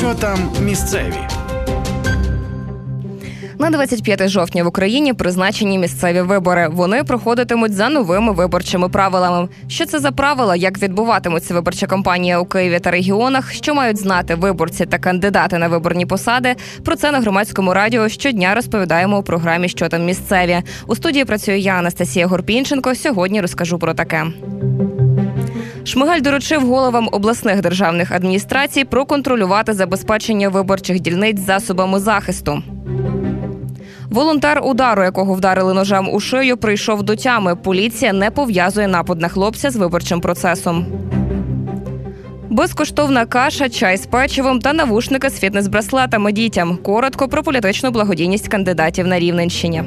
Що там місцеві? На 25 жовтня в Україні призначені місцеві вибори. Вони проходитимуть за новими виборчими правилами. Що це за правила, як відбуватиметься виборча кампанія у Києві та регіонах, що мають знати виборці та кандидати на виборні посади, про це на Громадському радіо щодня розповідаємо у програмі «Що там місцеві». У студії працює я, Анастасія Горпінченко. Сьогодні розкажу про таке. Шмигаль доручив головам обласних державних адміністрацій проконтролювати забезпечення виборчих дільниць засобами захисту. Волонтер удару, якого вдарили ножем у шию, прийшов до тями. Поліція не пов'язує напад на хлопця з виборчим процесом. Безкоштовна каша, чай з печивом та навушники з фітнес-браслетами дітям. Коротко про політичну благодійність кандидатів на Рівненщині.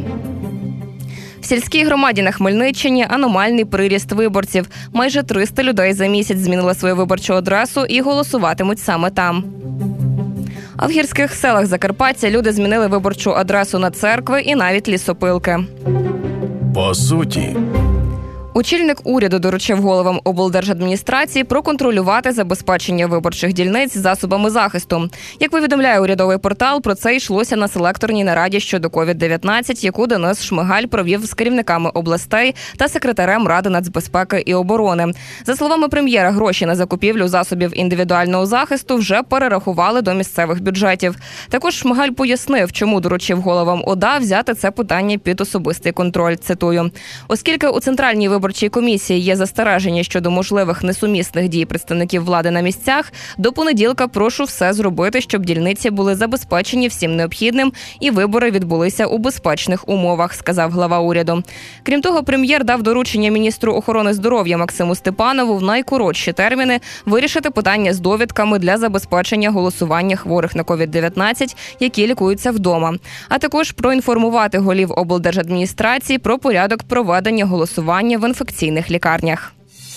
В сільській громаді на Хмельниччині аномальний приріст виборців. Майже 300 людей за місяць змінили свою виборчу адресу і голосуватимуть саме там. А в гірських селах Закарпаття люди змінили виборчу адресу на церкви і навіть лісопилки. По суті. Очільник уряду доручив головам облдержадміністрації проконтролювати забезпечення виборчих дільниць засобами захисту. Як повідомляє урядовий портал, про це йшлося на селекторній нараді щодо COVID-19, яку Денис Шмигаль провів з керівниками областей та секретарем Ради нацбезпеки і оборони. За словами прем'єра, гроші на закупівлю засобів індивідуального захисту вже перерахували до місцевих бюджетів. Також Шмигаль пояснив, чому доручив головам ОДА взяти це питання під особистий контроль. Цитую. Оскільки у Центральній виборчій комісії є застереження щодо можливих несумісних дій представників влади на місцях, до понеділка прошу все зробити, щоб дільниці були забезпечені всім необхідним і вибори відбулися у безпечних умовах, сказав глава уряду. Крім того, прем'єр дав доручення міністру охорони здоров'я Максиму Степанову в найкоротші терміни вирішити питання з довідками для забезпечення голосування хворих на COVID-19, які лікуються вдома. А також проінформувати голів облдержадміністрації про порядок проведення голосування в інфекційних лікарнях.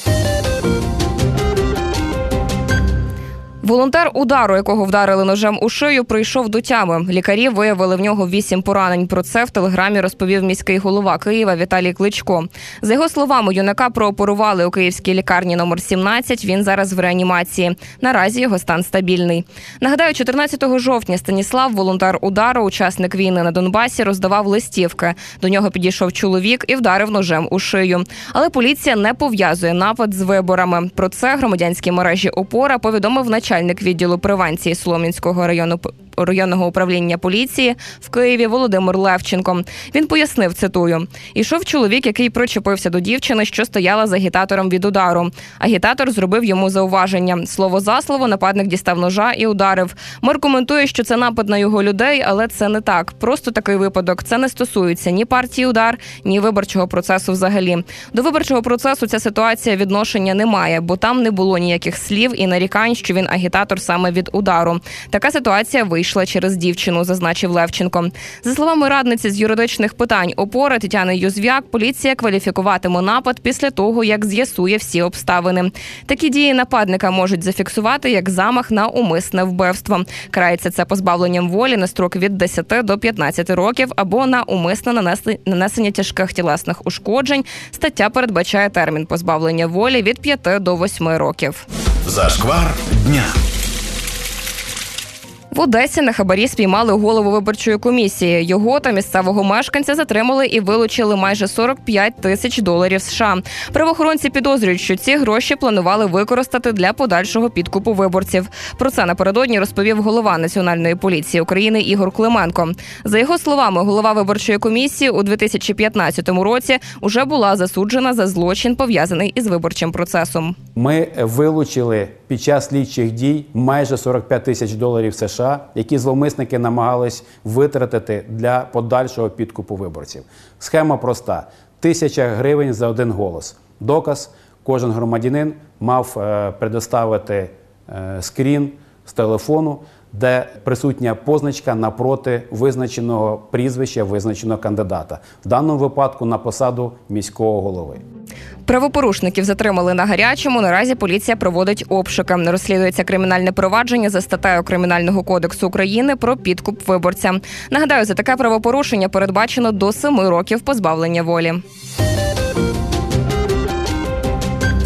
Волонтер удару, якого вдарили ножем у шию, прийшов до тями. Лікарі виявили в нього 8 поранень. Про це в телеграмі розповів міський голова Києва Віталій Кличко. За його словами, юнака прооперували у київській лікарні номер 17. Він зараз в реанімації. Наразі його стан стабільний. Нагадаю, 14 жовтня Станіслав, волонтер удару, учасник війни на Донбасі, роздавав листівки. До нього підійшов чоловік і вдарив ножем у шию. Але поліція не пов'язує напад з виборами. Про це громадянській мережі «Опора» повідомив начальник відділу превенції Солом'янського районного управління поліції в Києві Володимир Левченко. Він пояснив, цитую, «Ішов чоловік, який причепився до дівчини, що стояла з агітатором від удару. Агітатор зробив йому зауваження. Слово за слово нападник дістав ножа і ударив. Мер коментує, що це напад на його людей, але це не так. Просто такий випадок. Це не стосується ні партії «Удар», ні виборчого процесу взагалі. До виборчого процесу ця ситуація відношення не має, бо там не було ніяких слів і нарікань, що він агітатор саме від удару. Така ситуація вийшла через дівчину», – зазначив Левченко. За словами радниці з юридичних питань «Опора» Тетяни Юзвяк, поліція кваліфікуватиме напад після того, як з'ясує всі обставини. Такі дії нападника можуть зафіксувати як замах на умисне вбивство. Карається це позбавленням волі на строк від 10 до 15 років або на умисне нанесення тяжких тілесних ушкоджень. Стаття передбачає термін позбавлення волі від 5 до 8 років. Зашквар дня. В Одесі на хабарі спіймали голову виборчої комісії. Його та місцевого мешканця затримали і вилучили майже 45 тисяч доларів США. Правоохоронці підозрюють, що ці гроші планували використати для подальшого підкупу виборців. Про це напередодні розповів голова Національної поліції України Ігор Клименко. За його словами, голова виборчої комісії у 2015 році уже була засуджена за злочин, пов'язаний із виборчим процесом. Ми вилучили під час слідчих дій майже 45 тисяч доларів США, які зловмисники намагались витратити для подальшого підкупу виборців. Схема проста – 1000 гривень за один голос. Доказ – кожен громадянин мав предоставити скрін з телефону, де присутня позначка напроти визначеного прізвища, визначеного кандидата. В даному випадку на посаду міського голови. Правопорушників затримали на гарячому. Наразі поліція проводить обшуки. Розслідується кримінальне провадження за статтею Кримінального кодексу України про підкуп виборця. Нагадаю, за таке правопорушення передбачено до 7 років позбавлення волі.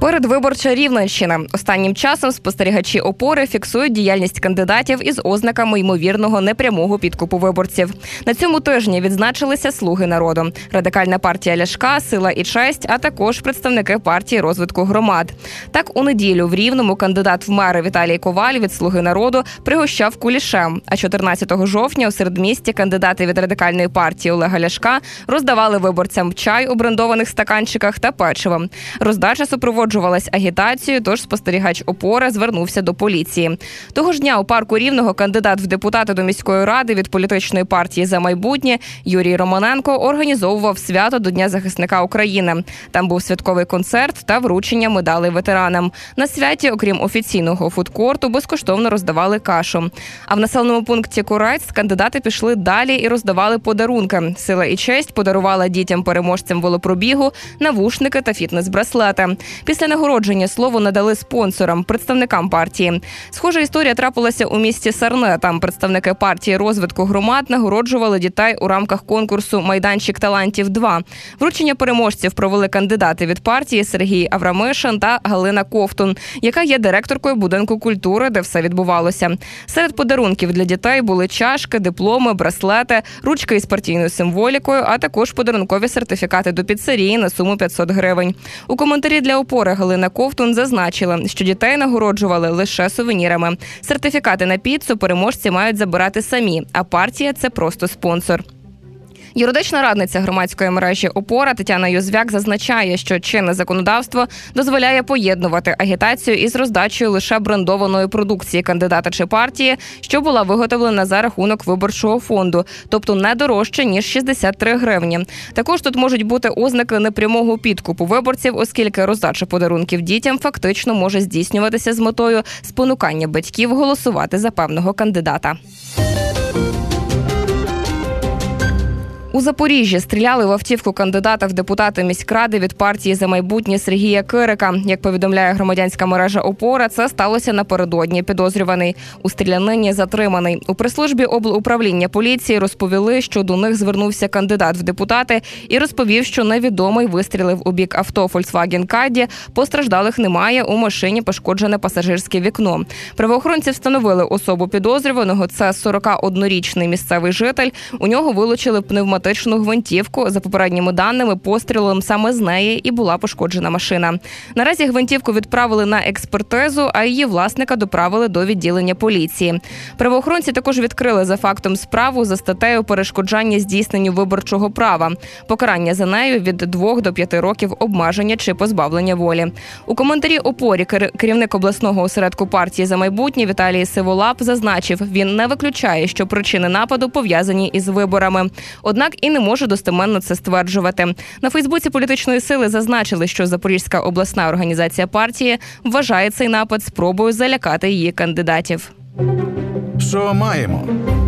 Передвиборча Рівненщина. Останнім часом спостерігачі «Опори» фіксують діяльність кандидатів із ознаками ймовірного непрямого підкупу виборців. На цьому тижні відзначилися «Слуги народу», Радикальна партія Ляшка, Сила і честь, а також представники партії розвитку громад. Так, у неділю в Рівному кандидат в мери Віталій Коваль від «Слуги народу» пригощав кулішем, а 14 жовтня у середмісті кандидати від Радикальної партії Олега Ляшка роздавали виборцям чай у брендованих стаканчиках та печиво. Роздача супроводжувалась агітацією, тож спостерігач «Опори» звернувся до поліції. Того ж дня у парку Рівного кандидат в депутати до міської ради від політичної партії «За майбутнє» Юрій Романенко організовував свято до Дня захисника України. Там був святковий концерт та вручення медалей ветеранам. На святі, окрім офіційного фудкорту, безкоштовно роздавали кашу. А в населеному пункті Курець кандидати пішли далі і роздавали подарунки. Сила і честь подарувала дітям-переможцям велопробігу навушники та фітнес-браслети. Після нагородження слово надали спонсорам, представникам партії. Схожа історія трапилася у місті Сарне. Там представники партії розвитку громад нагороджували дітей у рамках конкурсу «Майданчик талантів-2». Вручення переможців провели кандидати від партії Сергій Аврамишин та Галина Ковтун, яка є директоркою будинку культури, де все відбувалося. Серед подарунків для дітей були чашки, дипломи, браслети, ручки із партійною символікою, а також подарункові сертифікати до піцерії на суму 500 гривень. У коментарі для «Опори» Галина Ковтун зазначила, що дітей нагороджували лише сувенірами. Сертифікати на піцу переможці мають забирати самі, а партія – це просто спонсор. Юридична радниця громадської мережі «Опора» Тетяна Юзвяк зазначає, що чинне законодавство дозволяє поєднувати агітацію із роздачею лише брендованої продукції кандидата чи партії, що була виготовлена за рахунок виборчого фонду, тобто не дорожче, ніж 63 гривні. Також тут можуть бути ознаки непрямого підкупу виборців, оскільки роздача подарунків дітям фактично може здійснюватися з метою спонукання батьків голосувати за певного кандидата. У Запоріжжі стріляли в автівку кандидата в депутати міськради від партії «За майбутнє» Сергія Кирика. Як повідомляє громадянська мережа «Опора», це сталося напередодні. Підозрюваний у стрілянині затриманий. У прес-службі облуправління поліції розповіли, що до них звернувся кандидат в депутати і розповів, що невідомий вистрілив у бік авто Volkswagen Caddy. Постраждалих немає, у машині пошкоджене пасажирське вікно. Правоохоронці встановили особу підозрюваного. Це 41-річний місцевий житель. У нього вилучили пневматичну гвинтівку. За попередніми даними, пострілом саме з неї і була пошкоджена машина. Наразі гвинтівку відправили на експертизу, а її власника доправили до відділення поліції. Правоохоронці також відкрили за фактом справу за статтею «Перешкоджання здійсненню виборчого права». Покарання за нею від 2 до 5 років обмеження чи позбавлення волі. У коментарі «Опорі» керівник обласного осередку партії «За майбутнє» Віталій Сиволап зазначив, він не виключає, що причини нападу пов'язані із виборами. Однак і не може достеменно це стверджувати. На Фейсбуці політичної сили зазначили, що Запорізька обласна організація партії вважає цей напад спробою залякати її кандидатів. Що маємо?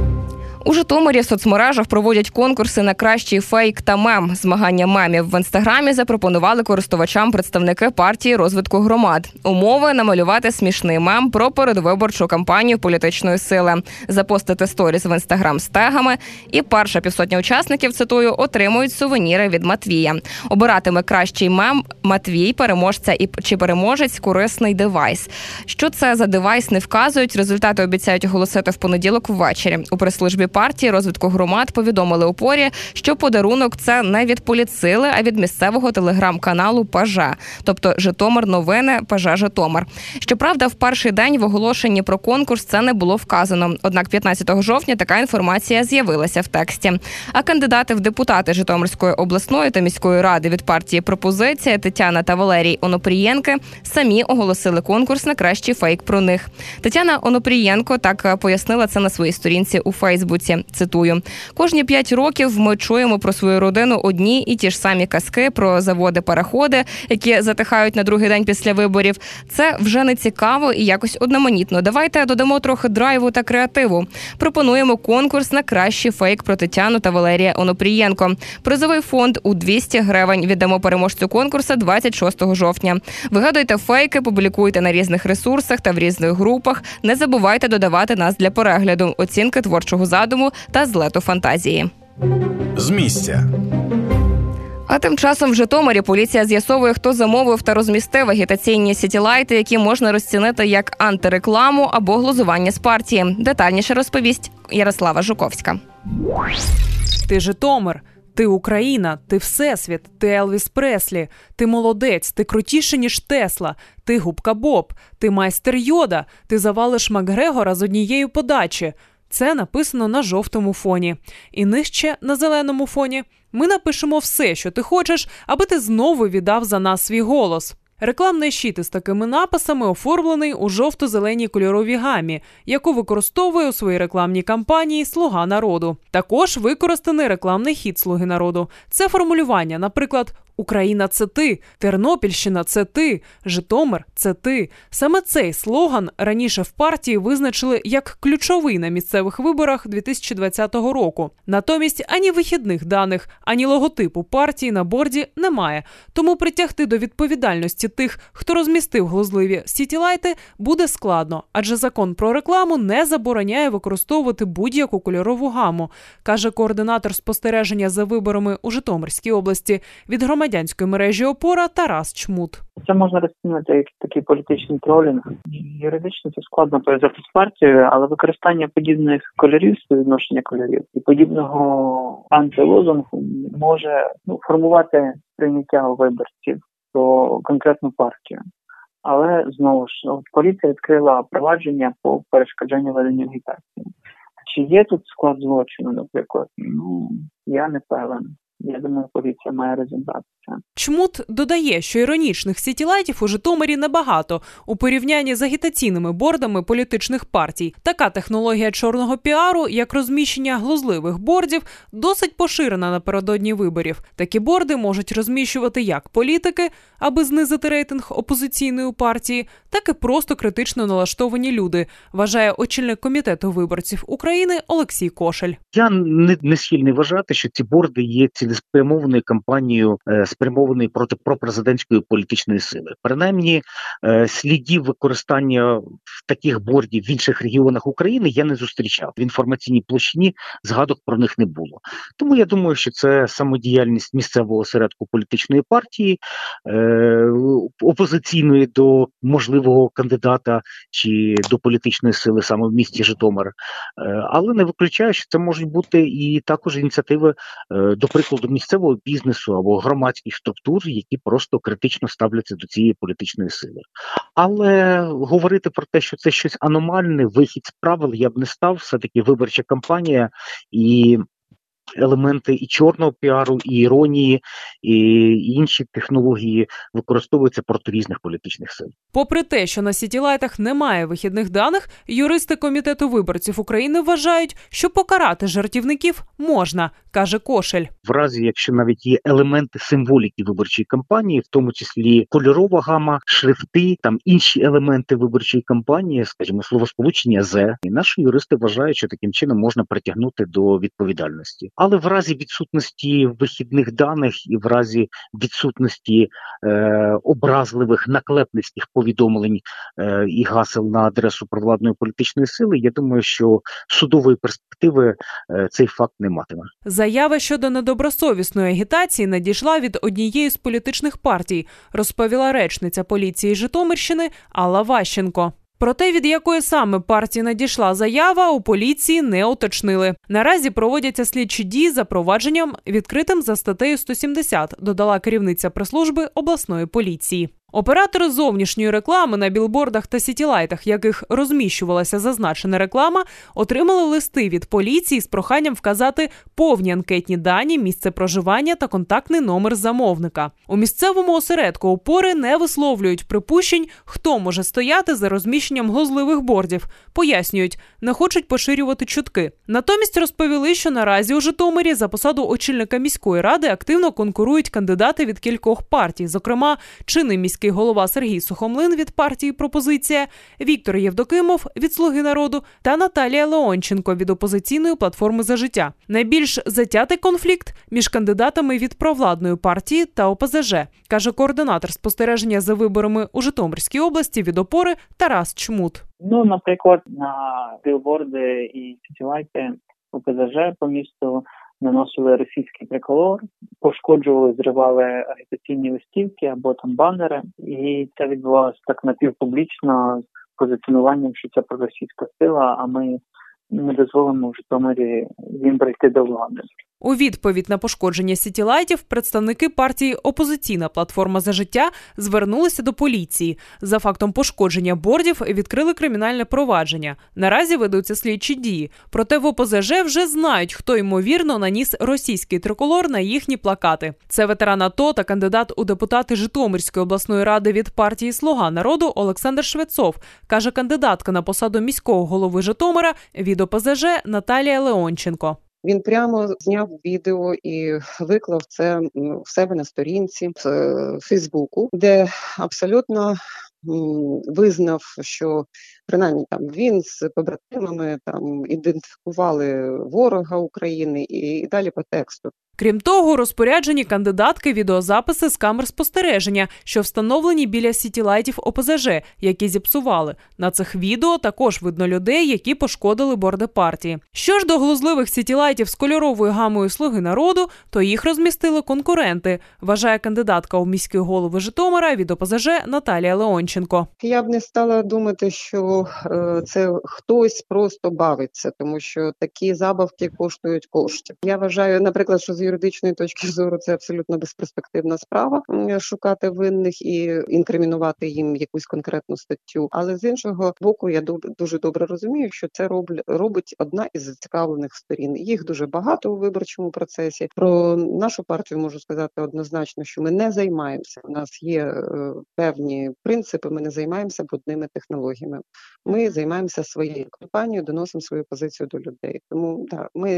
У Житомирі в соцмережах проводять конкурси на кращий фейк та мем. Змагання мемів в Інстаграмі запропонували користувачам представники партії розвитку громад. Умови – намалювати смішний мем про передвиборчу кампанію політичної сили, запостити сторіс в Інстаграм з тегами, і перша 500 учасників, цитую, отримують сувеніри від Матвія. Обиратиме кращий мем Матвій, переможця чи переможець – корисний девайс. Що це за девайс, не вказують. Результати обіцяють оголосити в понеділок ввечері. У прес-службі партії розвитку громад повідомили «Опорі», що подарунок – це не від політсили, а від місцевого телеграм-каналу «Пажа», тобто «Житомир новини», «Пажа Житомир». Щоправда, в перший день в оголошенні про конкурс це не було вказано. Однак 15 жовтня така інформація з'явилася в тексті. А кандидати в депутати Житомирської обласної та міської ради від партії «Пропозиція» Тетяна та Валерій Онопрієнки самі оголосили конкурс на кращий фейк про них. Тетяна Онопрієнко так пояснила це на своїй сторінці у Фейсбуці. Цитую. «Кожні 5 років ми чуємо про свою родину одні і ті ж самі казки про заводи-пароходи, які затихають на другий день після виборів. Це вже не цікаво і якось одноманітно. Давайте додамо трохи драйву та креативу. Пропонуємо конкурс на кращий фейк про Тетяну та Валерія Онопрієнко. Призовий фонд у 200 гривень. Віддамо переможцю конкурсу 26 жовтня. Вигадуйте фейки, публікуйте на різних ресурсах та в різних групах. Не забувайте додавати нас для перегляду, оцінки творчого задуму та злету фантазії». З місця. А тим часом в Житомирі поліція з'ясовує, хто замовив та розмістив агітаційні сітілайти, які можна розцінити як антирекламу або глузування з партії. Детальніше розповість Ярослава Жуковська. Ти Житомир, ти Україна, ти Всесвіт, ти Елвіс Преслі, ти молодець, ти крутіше, ніж Тесла, ти Губка Боб, ти майстер Йода, ти завалиш Макгрегора з однією подачі. Це написано на жовтому фоні. І нижче, на зеленому фоні, ми напишемо все, що ти хочеш, аби ти знову віддав за нас свій голос. Рекламний щит із такими написами оформлений у жовто-зеленій кольоровій гамі, яку використовує у своїй рекламній кампанії «Слуга народу». Також використаний рекламний хід «Слуги народу». Це формулювання, наприклад, «Україна – це ти», «Тернопільщина – це ти», «Житомир – це ти». Саме цей слоган раніше в партії визначили як ключовий на місцевих виборах 2020 року. Натомість ані вихідних даних, ані логотипу партії на борді немає. Тому притягти до відповідальності тих, хто розмістив глузливі сітілайти, буде складно, адже закон про рекламу не забороняє використовувати будь-яку кольорову гаму, каже координатор спостереження за виборами у Житомирській області від громадянської мережі «Опора» Тарас Чмут. Це можна розцінити як такий політичний тролінг. Юридично це складно пов'язати з партією, але використання подібних кольорів, співвідношення кольорів і подібного антилозунгу може формувати прийняття виборців про конкретну партію. Але, знову ж, поліція відкрила провадження по перешкоджанню ведення агітації. Чи є тут склад злочину, наприклад? Я не певен. Я думаю, поліція має розібратися. Чмут додає, що іронічних сітілайтів у Житомирі небагато у порівнянні з агітаційними бордами політичних партій. Така технологія чорного піару, як розміщення глузливих бордів, досить поширена напередодні виборів. Такі борди можуть розміщувати як політики, аби знизити рейтинг опозиційної партії, так і просто критично налаштовані люди, вважає очільник комітету виборців України Олексій Кошель. Я не схильний вважати, що ці борди є цілеспрямованою кампанією, спрямованою проти пропрезидентської політичної сили. Принаймні, слідів використання таких бордів в інших регіонах України я не зустрічав. В інформаційній площині згадок про них не було. Тому я думаю, що це самодіяльність місцевого осередку політичної партії, опозиційної до можливого кандидата чи до політичної сили саме в місті Житомир. Але не виключаю, що це можуть бути і також ініціативи, до прикладу, місцевого бізнесу або громадських структур, які просто критично ставляться до цієї політичної сили. Але говорити про те, що це щось аномальне, вихід з правил, я б не став. Все-таки виборча кампанія і елементи і чорного піару, і іронії, і інші технології використовуються проти різних політичних сил. Попри те, що на сітілайтах немає вихідних даних, юристи Комітету виборців України вважають, що покарати жартівників можна, каже Кошель. В разі, якщо навіть є елементи символіки виборчої кампанії, в тому числі кольорова гама, шрифти, там інші елементи виборчої кампанії, скажімо, словосполучення «зе», і наші юристи вважають, що таким чином можна притягнути до відповідальності. Але в разі відсутності вихідних даних і в разі відсутності образливих наклепницьких повідомлень і гасел на адресу провладної політичної сили, я думаю, що судової перспективи цей факт не матиме. Заява щодо недобросовісної агітації надійшла від однієї з політичних партій, розповіла речниця поліції Житомирщини Алла Ващенко. Проте, від якої саме партії надійшла заява, у поліції не уточнили. Наразі проводяться слідчі дії за провадженням, відкритим за статтею 170, додала керівниця прес-служби обласної поліції. Оператори зовнішньої реклами на білбордах та сітілайтах, яких розміщувалася зазначена реклама, отримали листи від поліції з проханням вказати повні анкетні дані, місце проживання та контактний номер замовника. У місцевому осередку «Опори» не висловлюють припущень, хто може стояти за розміщенням глузливих бордів. Пояснюють, не хочуть поширювати чутки. Натомість розповіли, що наразі у Житомирі за посаду очільника міської ради активно конкурують кандидати від кількох партій, зокрема, чинний міський голова Сергій Сухомлин від партії «Пропозиція», Віктор Євдокимов від «Слуги народу» та Наталія Леонченко від опозиційної платформи «За життя». Найбільш затятий конфлікт між кандидатами від провладної партії та ОПЗЖ, каже координатор спостереження за виборами у Житомирській області від «Опори» Тарас Чмут. Наприклад, на білборди і сітілайти ОПЗЖ по місту наносили російський триколор, пошкоджували, зривали агітаційні листівки або там банери. І це відбувалося так напівпублічно з позиціонуванням, що це проросійська сила, а ми не дозволимо в Житомирі їм прийти до влади. У відповідь на пошкодження сітілайтів представники партії «Опозиційна платформа за життя» звернулися до поліції. За фактом пошкодження бордів відкрили кримінальне провадження. Наразі ведуться слідчі дії. Проте в ОПЗЖ вже знають, хто ймовірно наніс російський триколор на їхні плакати. Це ветеран АТО та кандидат у депутати Житомирської обласної ради від партії «Слуга народу» Олександр Швецов, каже кандидатка на посаду міського голови Житомира від ОПЗЖ Наталія Леонченко. Він прямо зняв відео і виклав це в себе на сторінці в Фейсбуку, де абсолютно визнав, що принаймні там він з побратимами там ідентифікували ворога України і далі по тексту. Крім того, у розпорядженні кандидатки відеозаписи з камер спостереження, що встановлені біля сітілайтів ОПЗЖ, які зіпсували. На цих відео також видно людей, які пошкодили борди партії. Що ж до глузливих сітілайтів з кольоровою гамою «Слуги народу», то їх розмістили конкуренти, вважає кандидатка у міські голови Житомира від ОПЗЖ Наталія Леонченко. Я б не стала думати, що це хтось просто бавиться, тому що такі забавки коштують коштів. Я вважаю, наприклад, що з юридичної точки зору це абсолютно безперспективна справа шукати винних і інкримінувати їм якусь конкретну статтю. Але з іншого боку, я дуже добре розумію, що це робить одна із зацікавлених сторін. Їх дуже багато у виборчому процесі. Про нашу партію можу сказати однозначно, що ми не займаємося. У нас є певні принципи, ми не займаємося брудними технологіями. Ми займаємося своєю кампанією, доносимо свою позицію до людей. Тому ми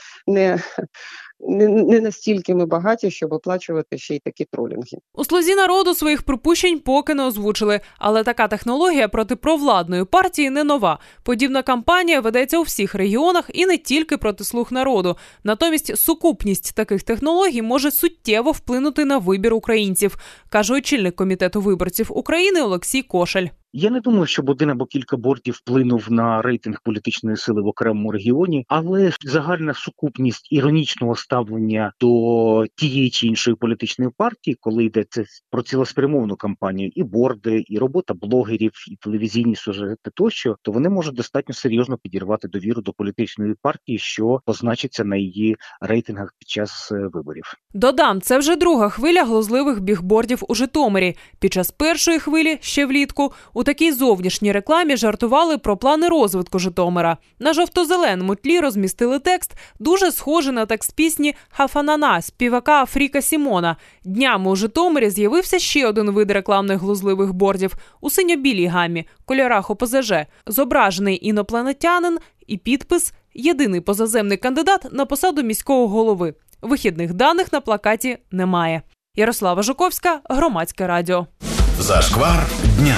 не настільки ми багаті, щоб оплачувати ще й такі тролінги. У «Слузі народу» своїх припущень поки не озвучили, але така технологія проти провладної партії не нова. Подібна кампанія ведеться у всіх регіонах і не тільки проти «Слуг народу». Натомість сукупність таких технологій може суттєво вплинути на вибір українців, каже очільник комітету виборців України Олексій Кошель. Я не думаю, що один або кілька бордів вплинув на рейтинг політичної сили в окремому регіоні, але загальна сукупність іронічного ставлення до тієї чи іншої політичної партії, коли йдеться про цілеспрямовану кампанію, і борди, і робота блогерів, і телевізійні сюжети тощо, то вони можуть достатньо серйозно підірвати довіру до політичної партії, що позначиться на її рейтингах під час виборів. Додам, це вже друга хвиля глузливих бігбордів у Житомирі. Під час першої хвилі, ще влітку, у такій зовнішній рекламі жартували про плани розвитку Житомира. На жовто-зеленому тлі розмістили текст, дуже схожий на текст пісні «Хафанана» співака Фріка Сімона. Днями у Житомирі з'явився ще один вид рекламних глузливих бордів у синьо-білій гамі, кольорах ОПЗЖ. Зображений інопланетянин і підпис «Єдиний позаземний кандидат на посаду міського голови». Вихідних даних на плакаті немає. Ярослава Жуковська, Громадське радіо. Зашквар дня.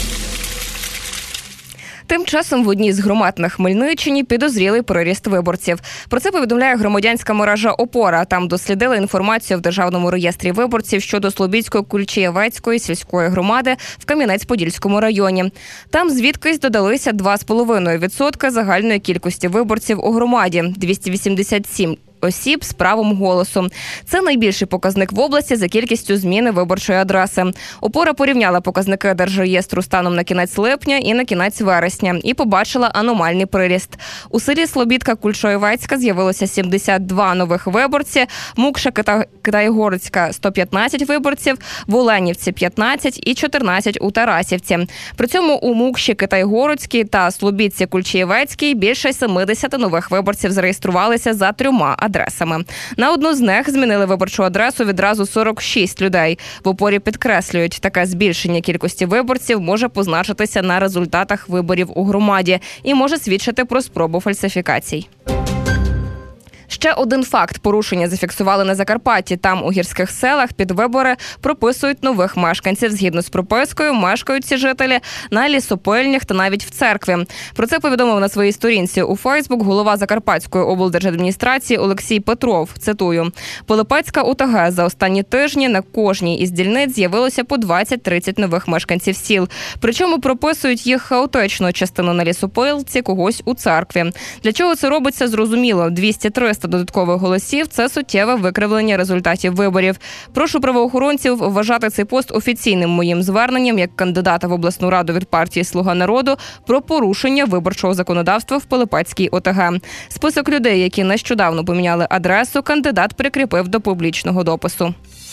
Тим часом в одній з громад на Хмельниччині підозрілий приріст виборців. Про це повідомляє громадянська мережа «Опора». Там дослідили інформацію в Державному реєстрі виборців щодо Слобідської Кульчиєвецької сільської громади в Кам'янець-Подільському районі. Там звідкись додалися 2,5% загальної кількості виборців у громаді – 287 осіб з правом голосу. Це найбільший показник в області за кількістю зміни виборчої адреси. «Опора» порівняла показники Держреєстру станом на кінець липня і на кінець вересня і побачила аномальний приріст. У селі Слобідка Кульчиєвецька з'явилося 72 нових виборці, Мукша Китайгородська – 115 виборців, в Оленівці – 15 і 14 у Тарасівці. При цьому у Мукші Китайгородській та Слобідці Кульчиєвецькій більше 70 нових виборців зареєструвалися за 3 адресами. На одну з них змінили виборчу адресу відразу 46 людей. В «Опорі» підкреслюють, таке збільшення кількості виборців може позначитися на результатах виборів у громаді і може свідчити про спробу фальсифікацій. Ще один факт порушення зафіксували на Закарпатті. Там у гірських селах під вибори прописують нових мешканців. Згідно з пропискою, мешкають ці жителі на лісопильнях та навіть в церкві. Про це повідомив на своїй сторінці у Фейсбук голова Закарпатської облдержадміністрації Олексій Петров. Цитую. «Пилипецька ОТГ за останні тижні на кожній із дільниць з'явилося по 20-30 нових мешканців сіл. Причому прописують їх хаотично, частину на лісопилці, когось у церкві. Для чого це робиться, зрозуміло. 200-300 300 додаткових голосів – це суттєве викривлення результатів виборів. Прошу правоохоронців вважати цей пост офіційним моїм зверненням як кандидата в обласну раду від партії «Слуга народу» про порушення виборчого законодавства в Пилипецькій ОТГ. Список людей, які нещодавно поміняли адресу, кандидат прикріпив до публічного допису.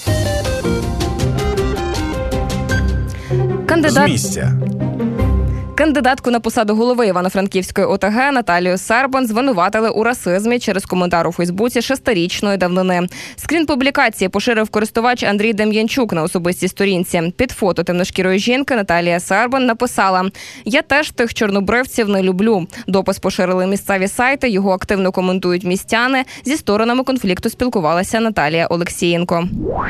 З місця. Кандидатку на посаду голови Івано-Франківської ОТГ Наталію Сербан звинуватили у расизмі через коментар у Фейсбуці 6-річної давнини. Скрін публікації поширив користувач Андрій Дем'янчук на особистій сторінці. Під фото темношкірої жінки Наталія Сербан написала: «Я теж тих чорнобривців не люблю». Допис поширили місцеві сайти, його активно коментують містяни. Зі сторонами конфлікту спілкувалася Наталія Олексієнко.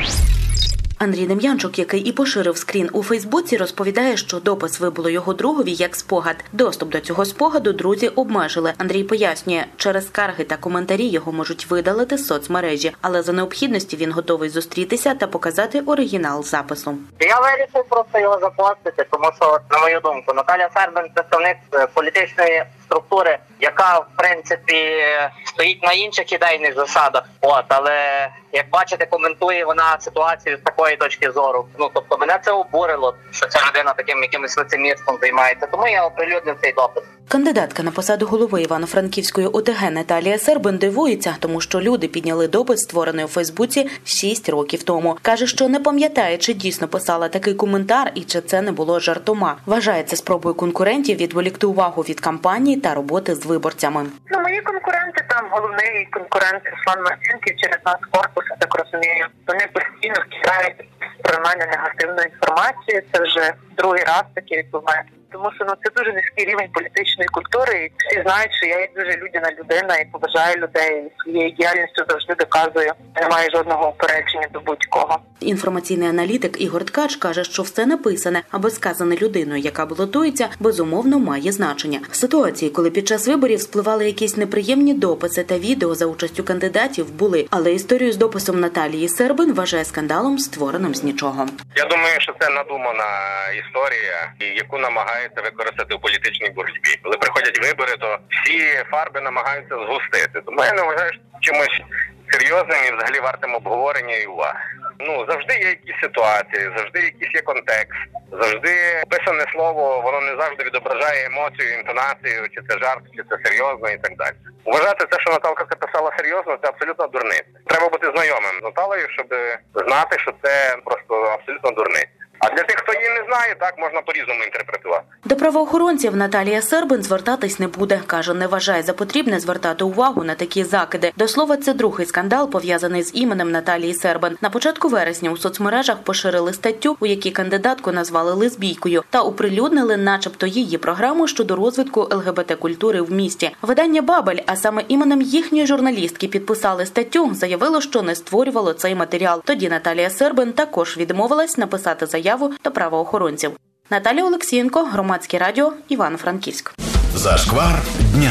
Андрій Дем'янчук, який і поширив скрін у Фейсбуці, розповідає, що допис вибуло його другові як спогад. Доступ до цього спогаду друзі обмежили. Андрій пояснює, через скарги та коментарі його можуть видалити з соцмережі, але за необхідності він готовий зустрітися та показати оригінал запису. Я вирішив просто його запостити, тому що, на мою думку, Наталія Сербан – представник політичної структури, яка, в принципі, стоїть на інших ідейних засадах. Але, як бачите, коментує вона ситуацію з такої точки зору. Тобто, мене це обурило, що ця людина таким якимось лицемірством займається. Тому я оприлюднив цей допис. Кандидатка на посаду голови Івано-Франківської ОТГ Наталія Сербан дивується, тому що люди підняли допис, створений у Фейсбуці 6 років тому. Каже, що не пам'ятає, чи дійсно писала такий коментар і чи це не було жартома. Вважає це спробою конкурентів відволікти увагу від кампанії та роботи з виборцями. Мої конкуренти, там головний конкурент Руслан Марцинків через нас корпус, я так розумію. Вони постійно вкидають про мене негативну інформацію. Це вже другий раз таке відбувається. Тому що це дуже низький рівень політичної культури. І всі знають, що я є дуже людяна людина і поважаю людей. І своєю діяльністю завжди доказую. Немає жодного упередження до будь-кого. Інформаційний аналітик Ігор Ткач каже, що все написане або сказане людиною, яка балотується, безумовно має значення. В ситуації, коли під час виборів спливали якісь неприємні дописи та відео за участю кандидатів, були. Але історію з дописом Наталії Сербан вважає скандалом, створеним з нічого. Я думаю, що це надумана історія, яку намагається використати у політичній боротьбі. Коли приходять вибори, то всі фарби намагаються згустити. Тому я не вважаю чимось серйозним і взагалі вартим обговорення і уваги. Завжди є якісь ситуації, завжди якийсь є контекст, завжди писане слово, воно не завжди відображає емоцію, інтонацію, чи це жарт, чи це серйозно і так далі. Вважати те, що Наталка це писала серйозно, це абсолютно дурниця. Треба бути знайомим з Наталею, щоб знати, що це просто абсолютно дурниця. А для тих, хто її не знає, так можна по-різному інтерпретувати. До правоохоронців Наталія Сербан звертатись не буде. Каже, не вважає за потрібне звертати увагу на такі закиди. До слова, це другий скандал, пов'язаний з іменем Наталії Сербан. На початку вересня у соцмережах поширили статтю, у якій кандидатку назвали лесбійкою, та оприлюднили начебто її програму щодо розвитку ЛГБТ-культури в місті. Видання «Бабель», а саме іменем їхньої журналістки підписали статтю, заявило, що не створювало цей матеріал. Тоді Наталія Сербан також відмовилась написати заяву до правоохоронців. Наталія Олексієнко, Громадське радіо, Івано-Франківськ. Зашквар дня.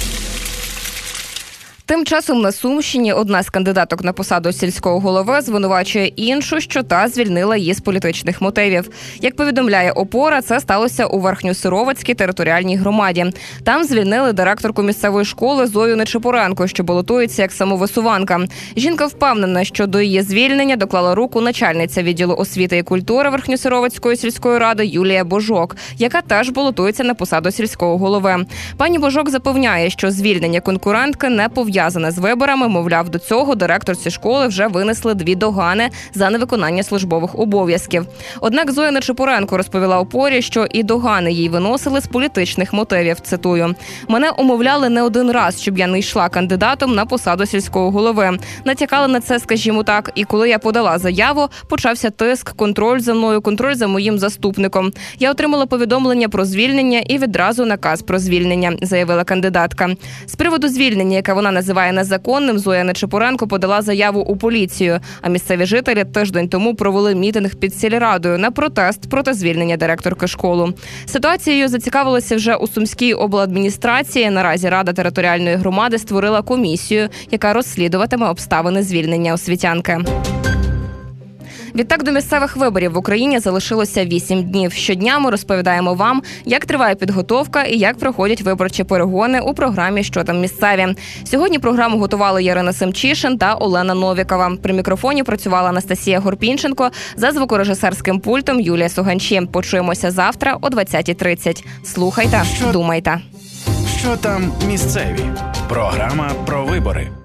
Тим часом на Сумщині одна з кандидаток на посаду сільського голови звинувачує іншу, що та звільнила її з політичних мотивів. Як повідомляє «Опора», це сталося у Верхньосировацькій територіальній громаді. Там звільнили директорку місцевої школи Зою Нечипоренко, що балотується як самовисуванка. Жінка впевнена, що до її звільнення доклала руку начальниця відділу освіти і культури Верхньосировацької сільської ради Юлія Божок, яка теж балотується на посаду сільського голови. Пані Божок запевняє, що звільнення конкурентки не пов'язане з виборами, мовляв, до цього директорці школи вже винесли 2 догани за невиконання службових обов'язків. Однак Зоя Нечипоренко розповіла «Опорі», що і догани їй виносили з політичних мотивів. Цитую: «Мене умовляли не один раз, щоб я не йшла кандидатом на посаду сільського голови. Натякали на це, скажімо так, і коли я подала заяву, почався тиск, контроль за мною, контроль за моїм заступником. Я отримала повідомлення про звільнення і відразу наказ про звільнення», – заявила кандидатка. З приводу звільнення, яке вона називає незаконним, Зоя Нечипоренко подала заяву у поліцію, а місцеві жителі тиждень тому провели мітинг під сільрадою на протест проти звільнення директорки школи. Ситуацією зацікавилися вже у Сумській обладміністрації. Наразі Рада територіальної громади створила комісію, яка розслідуватиме обставини звільнення освітянки. Відтак, до місцевих виборів в Україні залишилося 8 днів. Щодня ми розповідаємо вам, як триває підготовка і як проходять виборчі перегони у програмі «Що там місцеві?». Сьогодні програму готували Ярина Семчишин та Олена Новікова. При мікрофоні працювала Анастасія Горпінченко, за звукорежисерським пультом Юлія Суганчі. Почуємося завтра о 20:30. Слухайте, думайте. Що там місцеві? Програма про вибори.